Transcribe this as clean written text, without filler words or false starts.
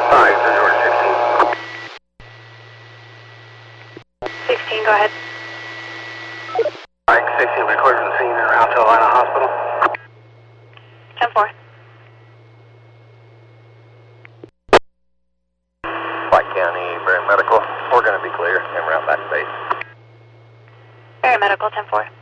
Hi, this is George 16, go ahead. 16. Mike 16 recorded and seen in Route to Atlanta Hospital. 10-4. White County, Berry Medical. We're going to be clear. En route back to base. Berry Medical, 10-4.